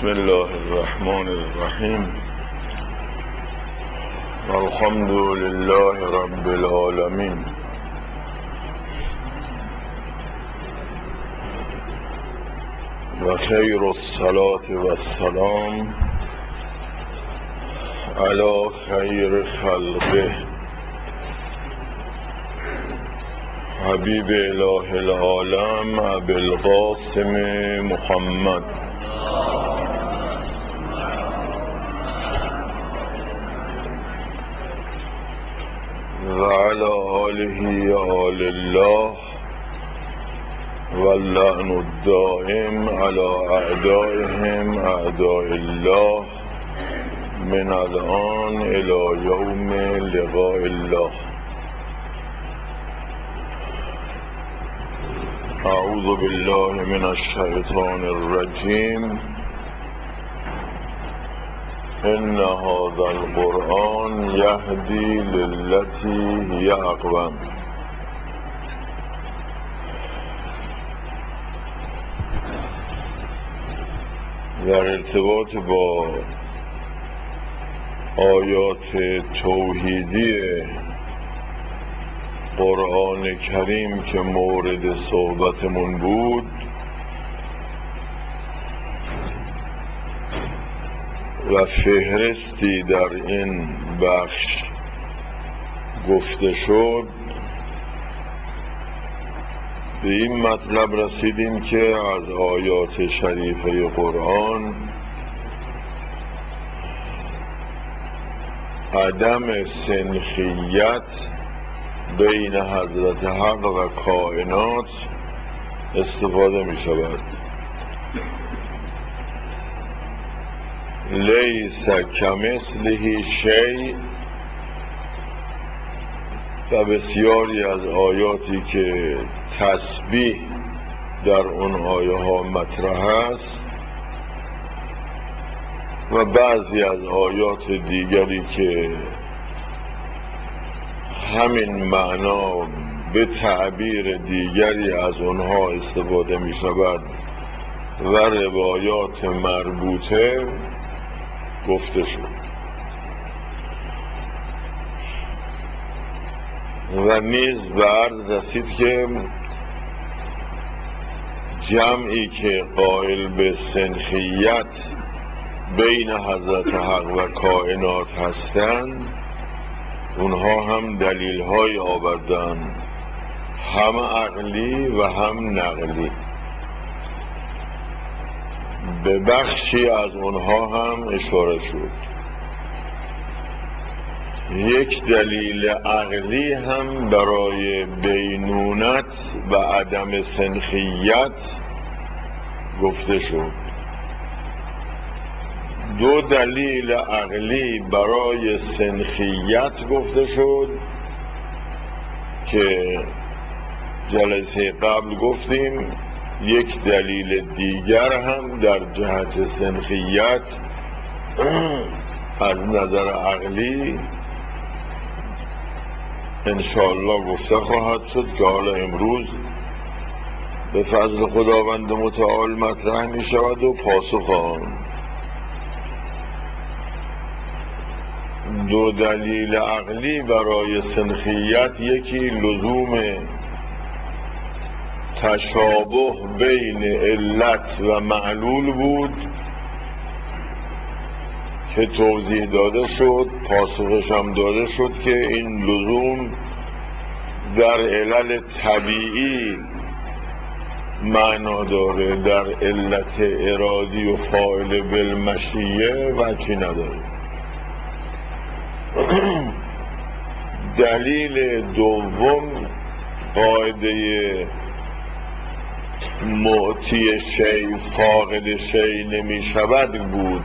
بسم الله الرحمن الرحیم الحمد لله رب العالمین و خیر الصلاة و السلام علی خیر خلقه حبیب اله العالم ابی القاسم محمد و علی آله آل الله و اللعن الدائم علی اعدائهم اعداء الله من الان الی یوم لقاء الله. اعوذ بالله من الشیطان الرجیم. ان هذا القرآن یهدی للتی هی اقوم. در ارتباط با آیات توحیدی قرآن کریم که مورد صحبتمون بود و فهرستی در این بخش گفته شد، به این مطلب رسیدیم که از آیات شریفه قرآن عدم سنخیت بین حضرت حق و کائنات استفاده می شود. لیس کمثله شیء و بسیاری از آیاتی که تسبیح در اون آیه ها مطرح است و بعضی از آیات دیگری که همین معنا به تعبیر دیگری از اونها استفاده می شود و روایات مربوطه گفته شد و نیز به عرض رسید که جمعی که قائل به سنخیت بین حضرت حق و کائنات هستند اونها هم دلیل های آوردن، هم عقلی و هم نقلی. به بخشی از اونها هم اشاره شد. یک دلیل عقلی هم برای بینونت و عدم سنخیت گفته شد. دو دلیل عقلی برای سنخیت گفته شد که جلسه قبل گفتیم یک دلیل دیگر هم در جهت سنخیت از نظر عقلی انشاءالله گفته خواهد شد که حالا امروز به فضل خداوند متعال مطرح می شود و پاسخ آن. دو دلیل عقلی برای سنخیت، یکی لزوم تشابه بین علت و معلول بود که توضیح داده شد، پاسخش هم داده شد که این لزوم در علل طبیعی معنا داره، در علت ارادی و فاعل بالمشیه وجهی نداره. دلیل دوم قاعده معطی شیء فاقد شیء نمی شود بود.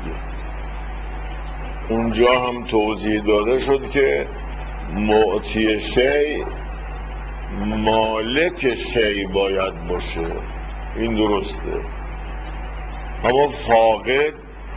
اونجا هم توضیح داده شد که معطی شیء مالک شیء باید باشه، این درسته، اما فاقد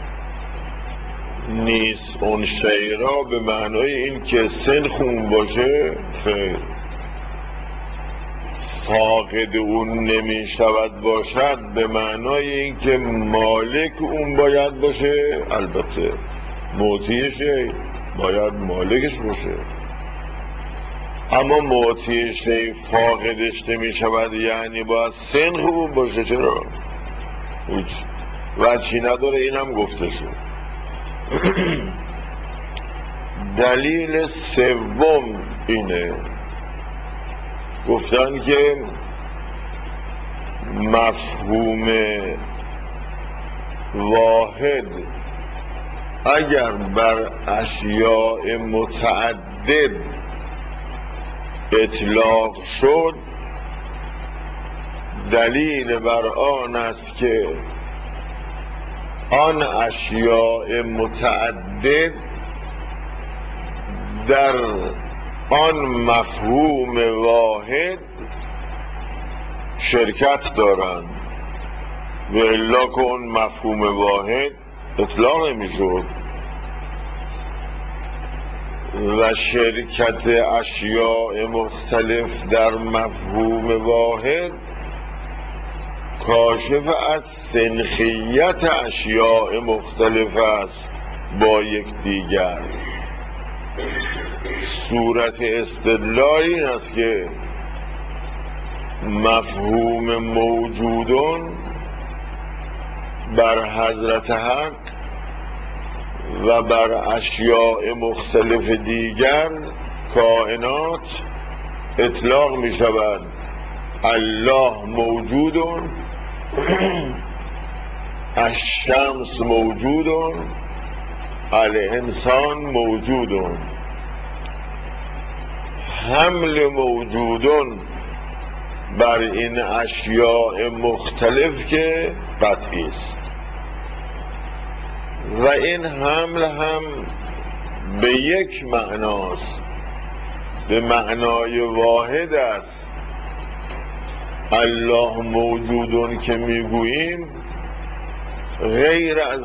نیست اون شیء را به معنای این که سنخ اون باشه، خیر، فاقد اون نمی شود باشد به معنای اینکه مالک اون باید باشه، البته معطیشه باید مالکش باشه، اما معطی شی فاقدش نمی شود یعنی باید سنخ اون باشه. چرا؟ هیچ وجهی نداره، اینم گفته شد. دلیل سوم اینه، گفتن که مفهوم واحد اگر بر اشیاء متعدد اطلاق شد دلیل بر آن است که آن اشیاء متعدد در آن مفهوم واحد شرکت دارند، و الا که اون مفهوم واحد اطلاق نمی شد. و شرکت اشیاء مختلف در مفهوم واحد کاشف از سنخیت اشیاء مختلف است با یکدیگر. صورت استدلال این است که مفهوم موجودون بر حضرت حق و بر اشیاء مختلف دیگر کائنات اطلاق می شود. الله موجودون، الشمس موجودون، الانسان موجودون. حمل موجودون بر این اشیاء مختلف که قطعی است و این حمل هم به یک معناست، به معنای واحد است. الله موجودون که میگوییم غیر از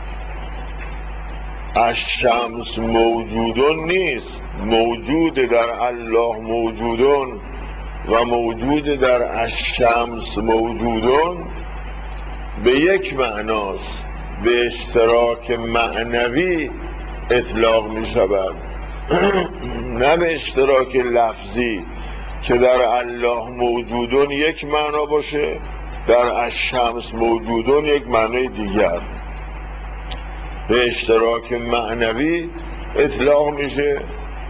الشمس موجودون نیست، موجود در الله موجودون و موجود در الشمس موجودون به یک معناست، به اشتراک معنوی اطلاق می شود، نه به اشتراک لفظی که در الله موجودون یک معنا باشه، در الشمس موجودون یک معنای دیگر. به اشتراک معنوی اطلاق میشه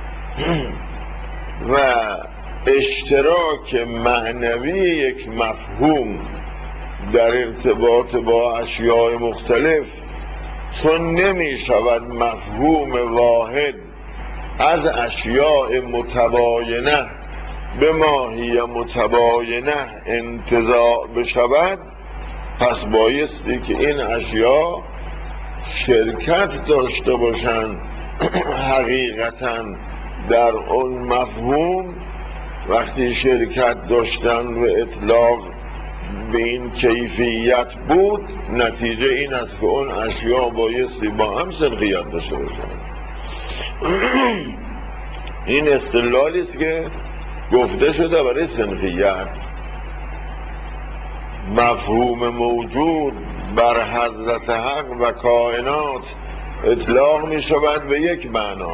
و اشتراک معنوی یک مفهوم در ارتباط با اشیاء مختلف چون نمی شود مفهوم واحد از اشیاء متباینه به ماهی متباینه انتزاع بشود، پس بایستی که این اشیاء شرکت داشته باشند حقیقتا در اون مفهوم. وقتی شرکت داشتن و اطلاق به این کیفیت بود، نتیجه این است که اون اشیاء بایستی با هم سنخیت داشته باشند. این استدلالی است که گفته شده برای سنخیت. مفهوم موجود بر حضرت حق و کائنات اطلاق می شود به یک معنا،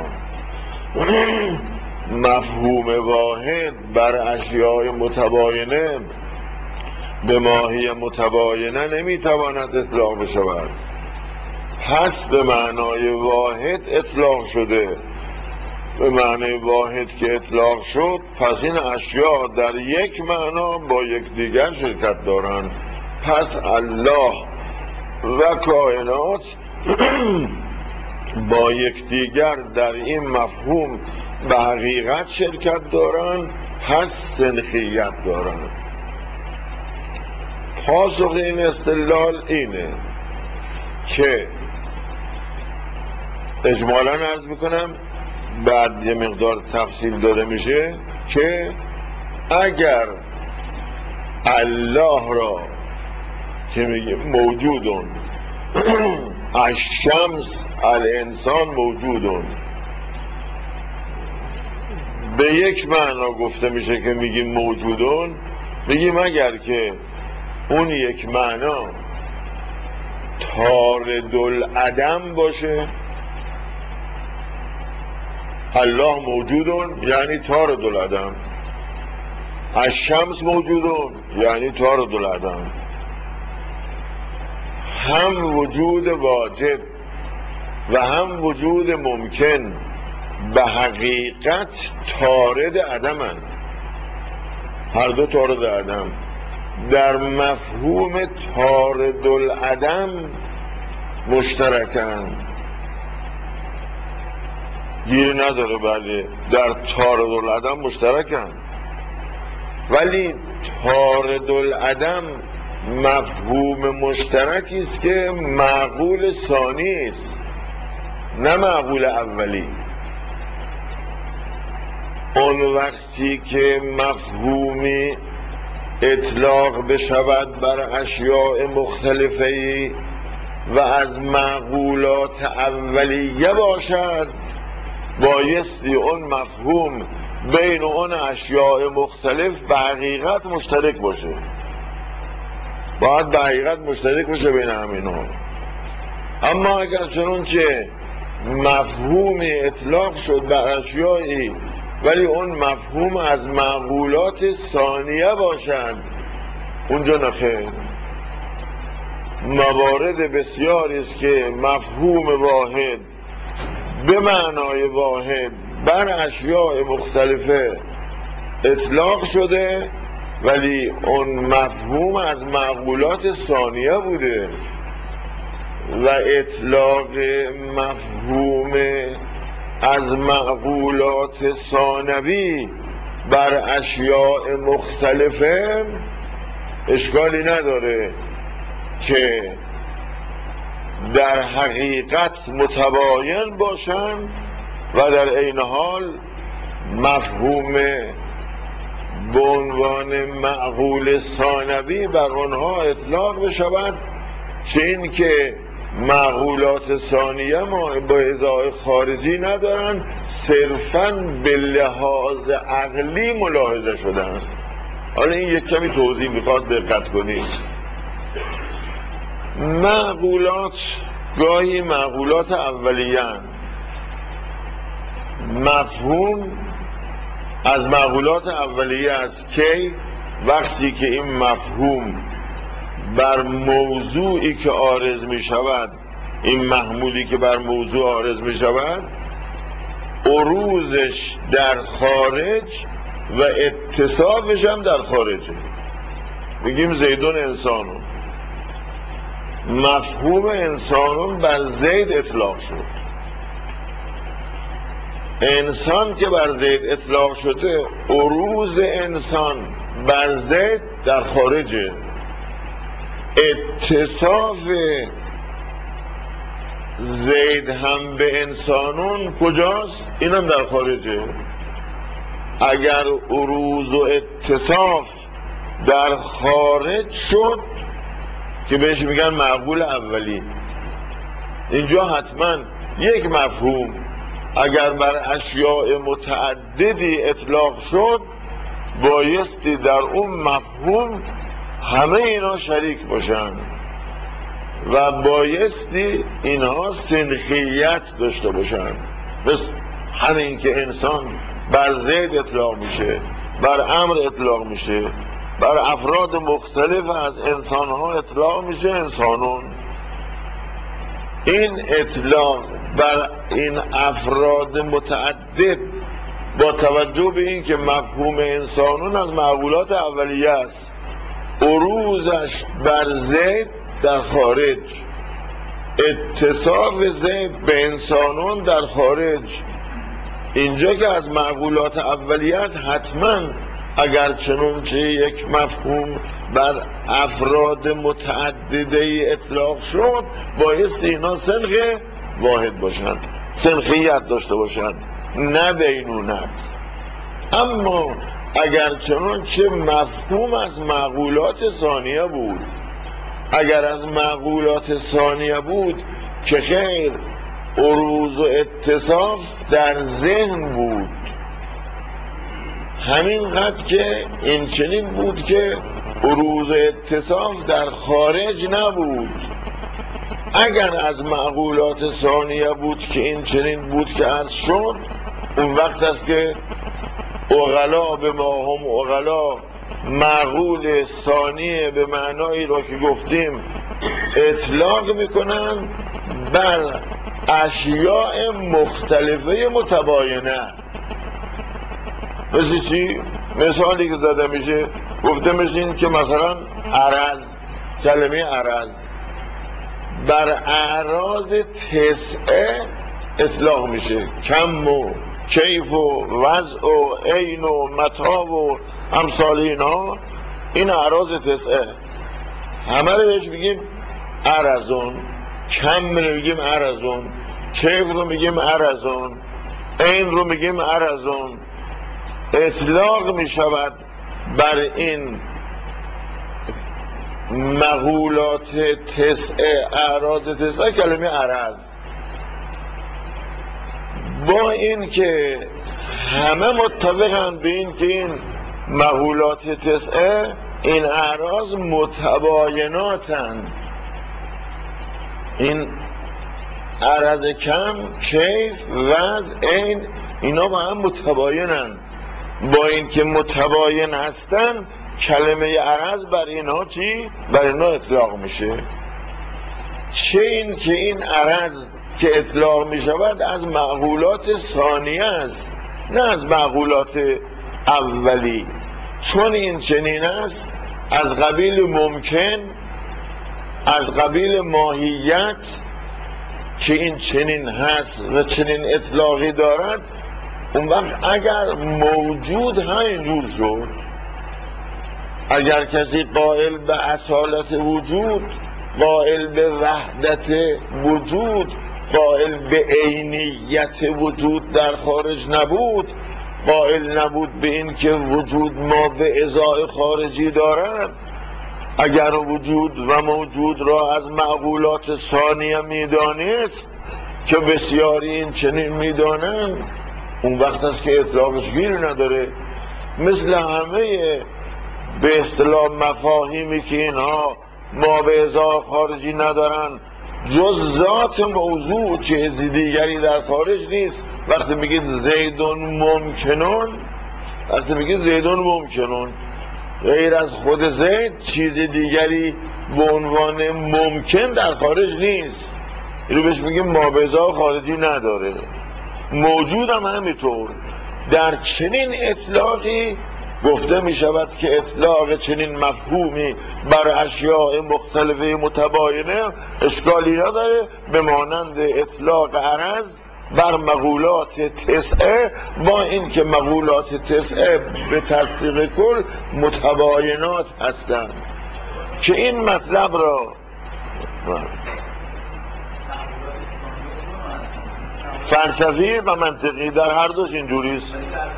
مفهوم واحد بر اشیاء متباینه به ماهی متباینه نمی تواند اطلاق بشود، پس به معنای واحد اطلاق شده. به معنای واحد که اطلاق شد، پس این اشیاء در یک معنا با یکدیگر شرکت دارند. پس الله و کائنات با یکدیگر در این مفهوم به حقیقت شرکت دارند، پس سنخیت دارند. پاسخ این استدلال اینه که اجمالاً عرض میکنم، بعد یه مقدار تفصیل داده میشه که اگر الله را که میگه موجودون، الشمس الانسان موجودون، به یک معنا گفته میشه که میگیم موجودون، میگیم اگر که اون یک معنا طاردالعدم باشه، الله موجودون یعنی طاردالعدم، الشمس موجودون یعنی طاردالعدم، هم وجود واجب و هم وجود ممکن به حقیقت طارد عدمند، هر دو طارد عدم. در مفهوم طاردالعدم مشترکند، گیر نداره، بله در طاردالعدم مشترکند، ولی طاردالعدم مفهوم مشترکی است که معقول ثانی است نه معقول اولی. اون وقتی که مفهومی اطلاق بشود بر اشیاء مختلفه و از معقولات اولیه باشد، بایستی اون مفهوم بین اون اشیاء مختلف به حقیقت مشترک باشه، باید به حقیقت مشترک باشه بین همینها. اما اگر چنانچه مفهومی اطلاق شد بر اشیایی ولی اون مفهوم از معقولات ثانیه باشد، اونجا نخیر. موارد بسیاری است که مفهوم واحد به معنای واحد بر اشیاء مختلفه اطلاق شده ولی اون مفهوم از معقولات ثانیه بوده و اطلاق مفهوم از معقولات ثانوی بر اشیاء مختلفه اشکالی نداره که در حقیقت متباین باشند و در عین حال مفهوم به عنوان معقول ثانوی بر آنها اطلاق بشود، چه این که معقولات ثانیه ما با ازای خارجی ندارن، صرفاً به لحاظ عقلی ملاحظه شدن. حالا این یک کمی توضیح میخواد، دقت کنید. معقولات گاهی معقولات اولیه، مفهوم از معقولات اولیه است که وقتی که این مفهوم بر موضوعی که عارض می شود، این محمولی که بر موضوع عارض می شود، عروضش در خارج و اتصافش هم در خارجه. بگیم زیدون انسانون، مفهوم انسانون بر زید اطلاق شد، انسان که بر زید اطلاق شده عروض انسان بر زید در خارجه، اتصاف زید هم به انسانون کجاست؟ اینم در خارجه. اگر عروض و اتصاف در خارج شد که بهش میگن معقول اولی، اینجا حتما یک مفهوم اگر بر اشیاء متعددی اطلاق شد بایستی در اون مفهوم همه اینا شریک باشن و بایستی اینها سنخیت داشته باشن. مثل همین که انسان بر زید اطلاق میشه، بر امر اطلاق میشه، بر افراد مختلف از انسانها اطلاق میشه انسانون. این اطلاق بر این افراد متعدد با توجه به این که مفهوم انسانون از معقولات اولیه است، عروضش بر زید در خارج، اتصاف زید به انسانون در خارج، اینجا که از معقولات اولیه است، حتما اگر چنانچه یک مفهوم بر افراد متعدده اطلاق شد بایست اینا سنخ واحد باشند، سنخیت داشته باشند، نه بینونت. اما اگر چنانچه مفهوم از معقولات ثانیه بود، اگر از معقولات ثانیه بود که خیر عروض و اتصاف در ذهن بود، همینقدر که این چنین بود که عروض اتصاف در خارج نبود. اگر از معقولات ثانیه بود که این چنین بود که عرض شد، اون وقت است که اغلا به ما هم اغلا معقول ثانیه به معنایی را که گفتیم اطلاق میکنن بر اشیاء مختلفه متباینه. مثل چی؟ مثالی که زده میشه گفته میشین که مثلا عرض، کلمه عرض بر اعراض تسعه اطلاق میشه، کم و کیف و وضع و عین و متاع و امثال اینا. این اعراض تسعه همه رو بهش میگیم عرضون، کم رو میگیم عرضون، کیف رو میگیم عرضون، عین رو میگیم عرضون. اطلاق میشود بر این مقولات تسعه، اعراض تسعه کلمه عرض. با این که همه متفقن به این که این مقولات تسعه، این اعراض متبایناتن. این عرض کم، کیف، وضع، عین، اینا با هم متباینن. با این که متباین هستن کلمه عرض بر اینها چی؟ بر اینها اطلاق میشه. چه این که این عرض که اطلاق میشود از معقولات ثانیه است، نه از معقولات اولی. چون این چنین است از قبیل ممکن، از قبیل ماهیت که این چنین هست و چنین اطلاقی دارد، اون وقت اگر موجود همینجور شد، اگر کسی قائل به اصالت وجود، قائل به وحدت وجود، قائل به عینیت وجود در خارج نبود، قائل نبود به این که وجود ما به ازای خارجی دارد، اگر وجود و موجود را از معقولات ثانیه میدانست که بسیاری این چنین میدانند، اون وقت است که اطلاقش گیر نداره. مثل همه به اصطلاح مفاهیمی که اینها ما به ازای خارجی ندارن، جز ذات موضوع چیز دیگری در خارج نیست. وقتی میگید زیدون ممکنون، وقتی میگید زیدون ممکنون، غیر از خود زید چیز دیگری به عنوان ممکن در خارج نیست. اینو بهش میگیم ما به ازای خارجی نداره. موجود هم همینطور. در چنین اطلاقی گفته می شود که اطلاق چنین مفهومی بر اشیاء مختلفه متباینه اشکالی نداره، به مانند اطلاق عرض بر مقولات تسعه، با این که مقولات تسعه به تصدیق کل متباینات هستند. که این مطلب را فلسفی و منطقی در هر دوش اینجوریست.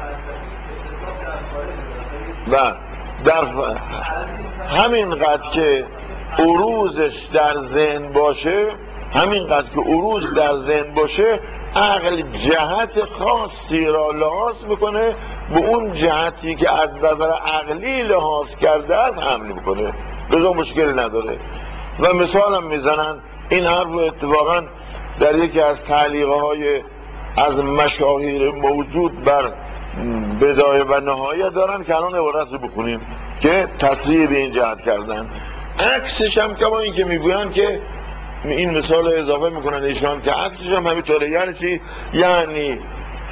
و در همینقدر که عروضش در ذهن باشه، همینقدر که عروض در ذهن باشه، عقل جهت خاصی را لحاظ میکنه، به اون جهتی که از نظر عقلی لحاظ کرده است حمل میکنه، بذار مشکل نداره. و مثال هم میزنن. این حرف اتفاقا در یکی از تعلیقهای از مشاهیر موجود بر بدایه و نهایه دارن که الان عبارت رو بکنیم که تصریح به این جهت کردن. عکسش هم کما این که میگوین که این مثال اضافه میکنن ایشان که عکسش هم همینطوره. یعنی چی؟ یعنی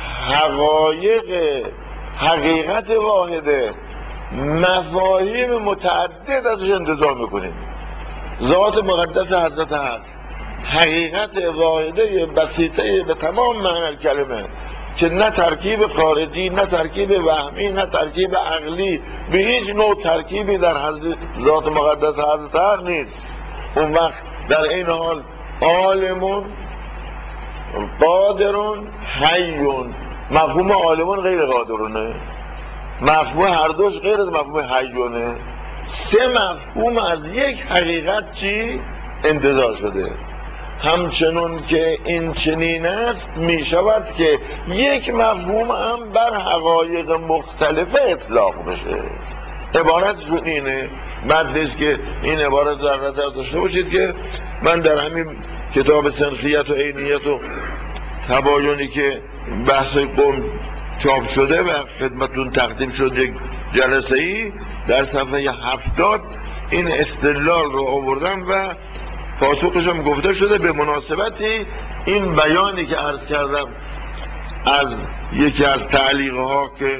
حقیقت واحده، مفاهیم متعدد ازش انتزاع میکنیم. ذات مقدس حضرت حق حقیقت واحده بسیطه به تمام معنی کلمه، که نه ترکیب خارجی، نه ترکیب وهمی، نه ترکیب عقلی، به هیچ نوع ترکیبی در ذات مقدس حضرت حق نیست. اون وقت در این حال عالمون، قادرون، حیون. مفهوم عالمون غیر قادرونه، مفهوم هر دوش غیر از مفهوم حیونه. سه مفهوم از یک حقیقت چی؟ انتزاع شده. همچنون که این چنین است می شود که یک مفهوم هم بر حقایق مختلفه اطلاق بشه. عبارتشون اینه. بعد نیست که این عبارت در نظر داشته باشید که من در همین کتاب سنخیت و عینیت و تباینی که بحث قوم چاپ شده و خدمتون تقدیم شد یک جلسه ای، در صفحه 70 این استدلال رو آوردم و پاسخش هم گفته شده. به مناسبتی این بیانی که عرض کردم از یکی از تعلیقه ها که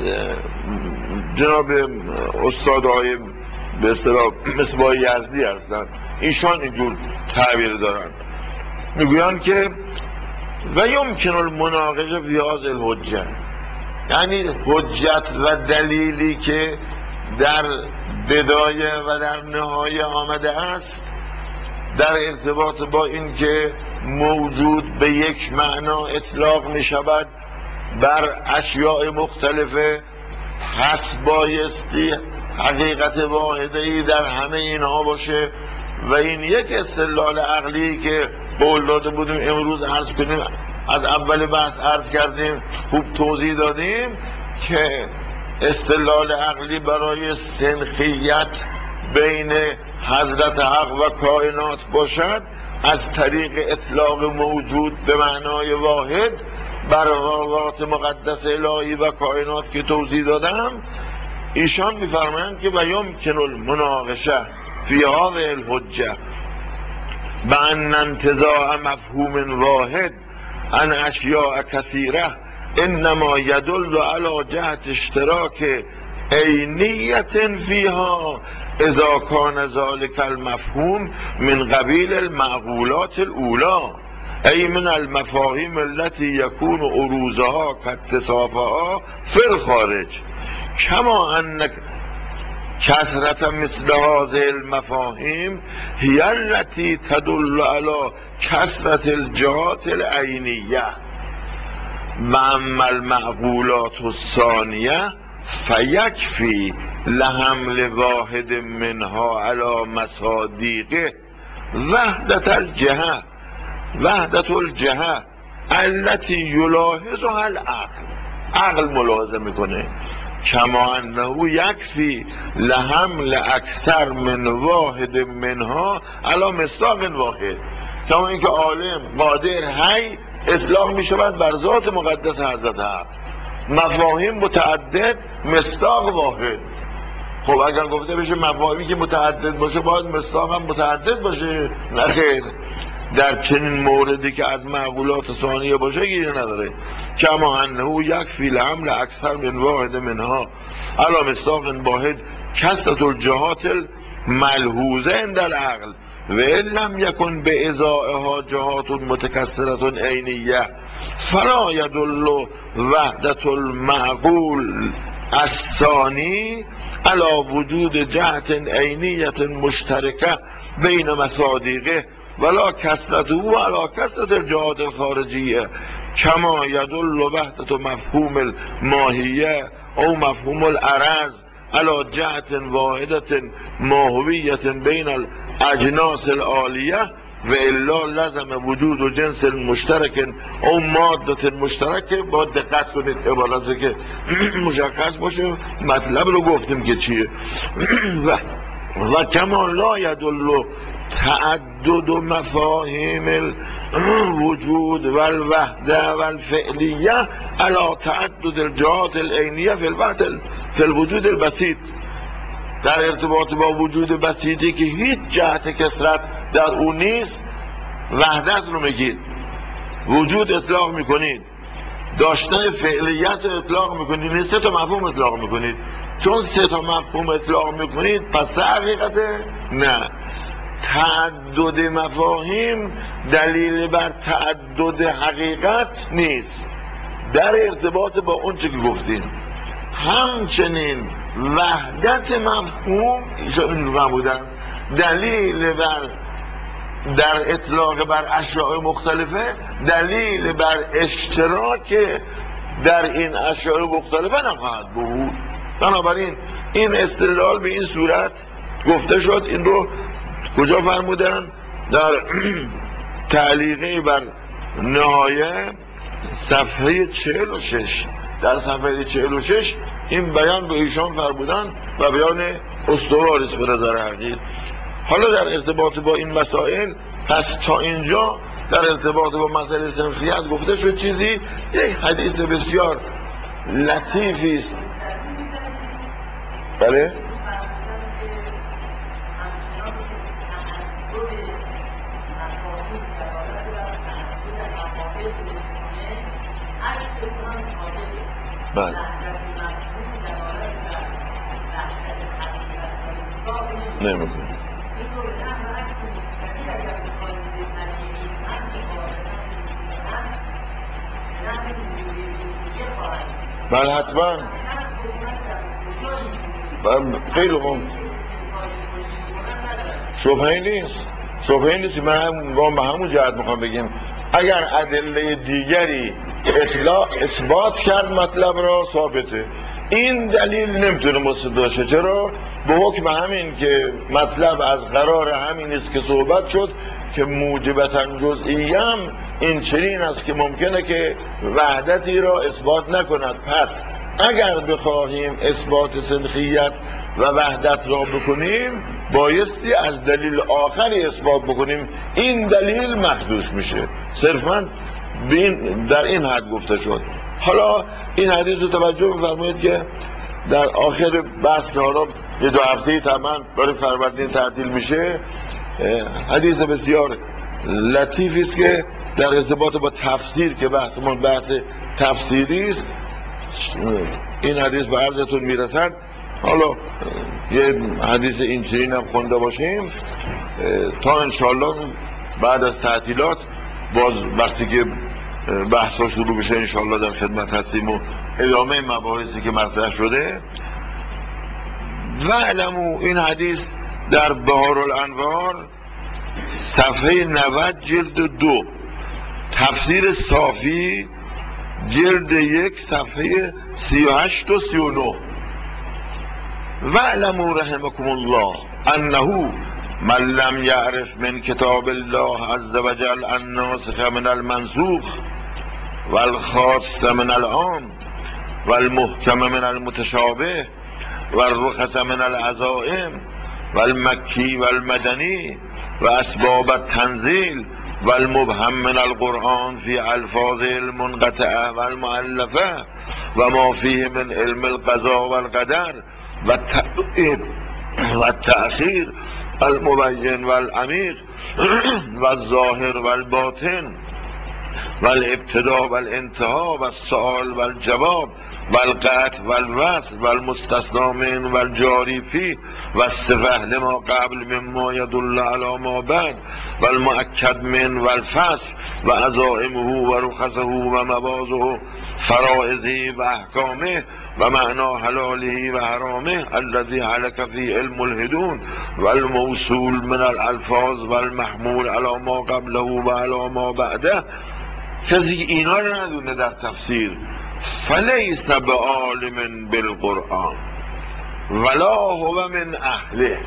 جناب استاد آقای به اصطلاح مصباح یزدی هستن، ایشان اینجور تعبیر دارن، میگویند که و یمکن المناقشه فی هذه الحجه، یعنی حجت و دلیلی که در بدایه و در نهایه آمده است در ارتباط با این که موجود به یک معنا اطلاق می شود بر اشیاء مختلفه، پس بایستی حقیقت واحده‌ای در همه اینها باشه و این یک استدلال عقلی که قول داده بودیم امروز عرض کنیم، از اول بحث عرض کردیم، خوب توضیح دادیم که استدلال عقلی برای سنخیت بین حضرت حق و کائنات باشد از طریق اطلاق موجود به معنای واحد بر ذات مقدس الهی و کائنات که توضیح دادم. ایشان میفرمایند که و یمکن المناقشه فی هذه الحجه بان انتزاع مفهوم واحد عن اشیاء کثیره انما یدل علی جهت اشتراک عینیت فیها اذا کان ذلك المفهوم من قبیل المعقولات الاولی ای من المفاهیم التي یکون عروضها کاتصافها فی الخارج کما ان کثرت مثل هذه المفاهیم هی التي تدل علی کثرت الجهات العینیه و اما المعقولات الثانیه فیکفی لحمل واحد منها علی مصادیقه وحدت الجهه التي یلاحظها العقل، عقل ملاحظه میکنه، کما انه یکفی لحمل اکثر من واحد منها علی مصداق واحد، کما اینکه عالم قادر حی اطلاق میشود بر ذات مقدس حضرت حق، مفاهیم متعدد مصداق واحد. خب اگر گفته بشه مفاهیمی که متعدد باشه باید مصداق هم متعدد باشه، نه خیر، در چنین موردی که از معقولات ثانیه باشه گیری نداره. کما انه یکفی لحمل اکثر من واحد منها علی مصداق واحد کثرت الجهات الملحوظه عند العقل و ان لم یکن به ازائها جهات متکثرة عینیه فلا یدل وحدت المعقول الثانی علی وجود جهت عینیه مشترکه بین مصادیقه ولا کثرته علی کثرت الجهات الخارجیه کما یدل وحدت مفهوم الماهیه او مفهوم العرض علی جهت واحدة ماهویة بین الاجناس العالیه و الا لزم وجود جنس مشترک او ماده مشترکه. با دقت کنید عبارتی که مشخص باشه مطلب رو گفتیم که چیه. و کما لا یدل تعدد مفاهیم الوجود و الوحده و الفعلیه علی تعدد الجهات العینیه فی الوجود البسیط، در ارتباط با وجود بسیطی که هیچ جهت کثرت در اون نیست، وحدت رو میگید، وجود اطلاق میکنید، داشتن فعلیت رو اطلاق میکنید، سه تا مفهوم اطلاق میکنید. چون سه تا مفهوم اطلاق میکنید پس حقیقته؟ نه، تعدد مفاهیم دلیل بر تعدد حقیقت نیست در ارتباط با اون چه که گفتیم. همچنین وحدت مفهوم ایشان فرمودن دلیل بر در اطلاق بر اشیاء مختلفه دلیل بر اشتراک در این اشیاء مختلفه نخواهد بود. بنابراین این استدلال به این صورت گفته شد. این رو کجا فرمودن؟ در تعلیقی بر نهایه صفحه 46. در صفحه 46 این بیان به ایشان فرمودن و بیان استواری است به نظر حقیر. حالا در ارتباط با این مسائل، پس تا اینجا در ارتباط با مسئله سنخیت گفته شد چیزی. یک حدیث بسیار لطیفی است. بله؟ بله. نمیکنه. بله حتما. خیلی خوب. شبهه نیست. من به همون جهت میخوام بگیم اگر ادله دیگری اثبات کرد مطلب را ثابته. این دلیل نمیتونه مصدق باشه. چرا؟ به حکم همین که مطلب از قرار همین است که صحبت شد که موجبتاً جزئیم این چنین است که ممکنه که وحدتی را اثبات نکند. پس اگر بخواهیم اثبات سنخیت و وحدت را بکنیم بایستی از دلیل آخری اثبات بکنیم. این دلیل مخدوش میشه. صرفاً در این حد گفته شد. حالا این حدیث رو توجه بفرمایید که در آخر بحث که حالا یه 2 هفته‌ای تمام برای فروردین تعطیل میشه، حدیث بسیار لطیفی است که در ارتباط با تفسیر که بحثمون بحث تفسیری است این حدیث به عرضتون میرسد. حالا یه حدیث اینچنین هم خونده باشیم تا انشاءالله بعد از تعطیلات باز وقتی که بحث ها شروع بشه انشاءالله در خدمت هستیم و ادامه مباحثی که مطرح شده. و علمو این حدیث در بهارالانوار صفحه 90 جلد 2 تفسیر صافی جلد 1 صفحه 38 و 39. و علمو رحمكم الله انه من لم يعرف من کتاب الله عز وجل الناسخ من المنسوخ والخاص من العام والمحکم من المتشابه والرخص من العزائم والمکی والمدنی و اسباب التنزیل والمبهم من القرآن فی الفاظ المنقطعه والمؤلفه و ما فيه من علم القضاء والقدر والتأخیر المبین والعمیق والظاهر والباطن والابتداء والانتهاء والسؤال والجواب والقطع والوصل والمستثنى من والجاری فيه والصفة لما قبل مما يدل على ما بعد والمؤكد من والفصل وعزائمه ورخصه ومباضه فرائضه واحکامه ومعنى حلاله وحرامه الذي هلك فيه علم الهدون والموصول من الالفاظ والمحمول على ما قبله وعلى ما بعده. کسی که اینا رو ندونه در تفسیر فلیس بعالم بالقرآن ولا هو من اهله،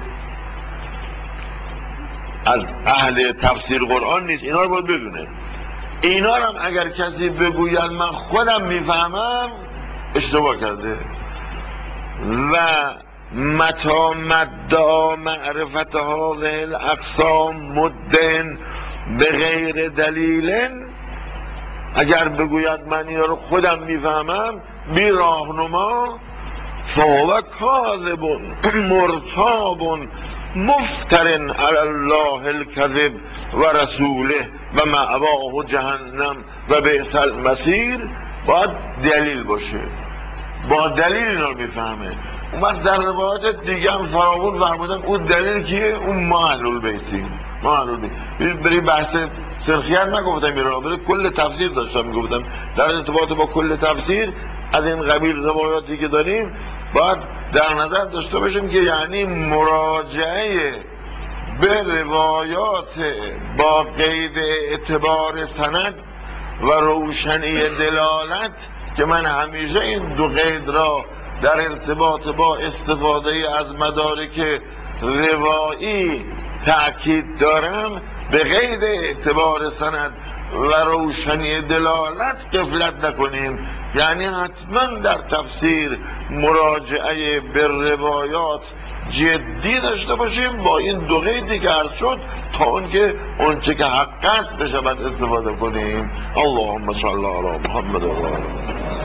از اهل تفسیر قرآن نیست. اینا رو باید بدونه. اینا رو هم اگر کسی بگوید من خودم میفهمم اشتباه کرده. و متى مدعا معرفت هذه الاقسام مدن به غیر دلیل، اگر بگوید من اینا رو خودم میفهمم بی راهنما، فهو کاذب مرتاب مفتر علی الله الکذب و رسوله و مأواه جهنم و بئس المصیر. باید دلیل باشه، با دلیل اینا رو میفهمه. اومد در روایات دیگه هم فراوون فرمودن اون دلیل کیه؟ اون ما اهل البیتیم. بری بحث سنخیت نگفتم اینا، بری کل تفسیر داشتم میگفتم. در ارتباط با کل تفسیر از این قبیل روایاتی که داریم باید در نظر داشته باشیم که یعنی مراجعه به روایات با قید اعتبار سند و روشنی دلالت، که من همیشه این 2 قید را در ارتباط با استفاده از مدارک روایی تأکید دارم. به غیر اعتبار سند و روشنی دلالت غفلت نکنیم. یعنی حتما در تفسیر مراجعه به روایات جدی داشته باشیم با این دو قیدی که عرض شد، تا اونچه که حق است بشود استفاده کنیم. اللهم صل علی محمد و آله